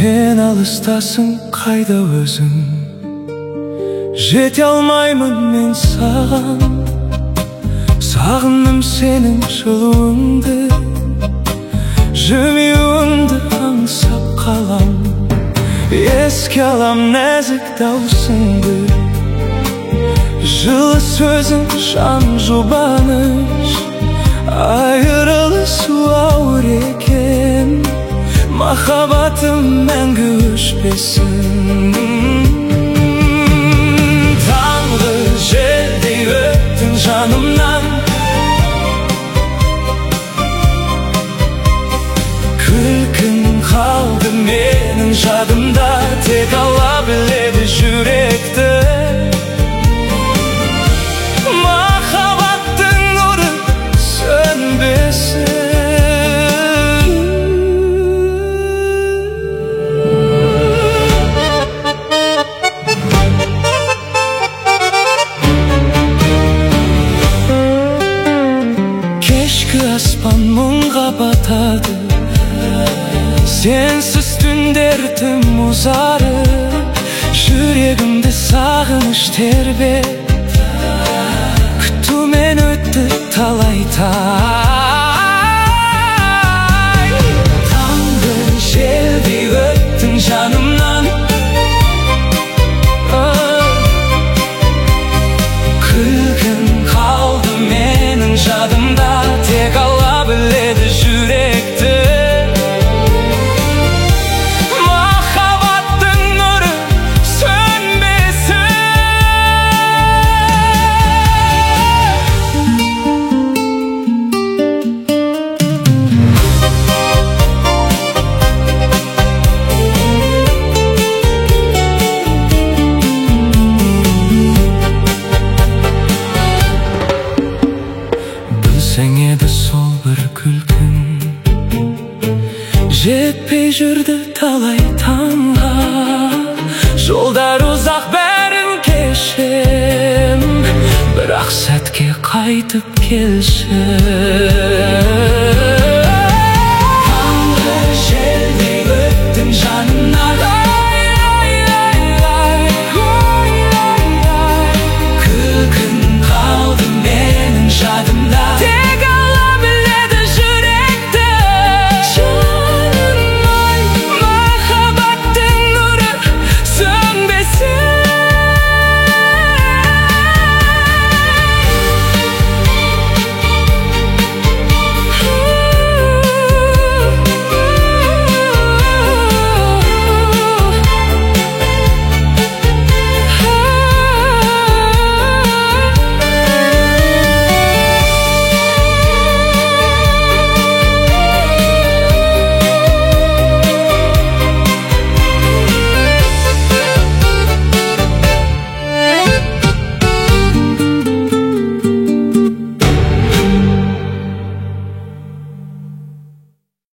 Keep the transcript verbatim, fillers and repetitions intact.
Sen alыстасың, қайда өзің? Жете алмаймын мен саған, сағындым сенің жылуыңды, жымиюыңды аңсап қалам. Еске алам нәзік даусыңды, жылы сөзің жан жұбаныш. Айырылысу ауыр екен, махаббатым мәңгі өшпесін. Таңғы желдей өттің жанымнан, күлкің қалды менің жадымда. Тек Алла біледі жүректі, махаббаттың нұры сөнбесін. Кешкі аспан мұңға батады, сенсіз түндер тым ұзарып. Жүрегімді сағыныш тербеп, күтумен өтті талай тай. Таңғы желдей өттің жанымнан, күлкің қалды менің жадымда. Тек Алла біледі жүректі, махаббаттың нұры сөнбесін. Білсең еді сол бір күлкің, жетпей жүрді талай таңға. Жолдар ұзақ бәрін кешем, бірақ сәтке қайтып келші.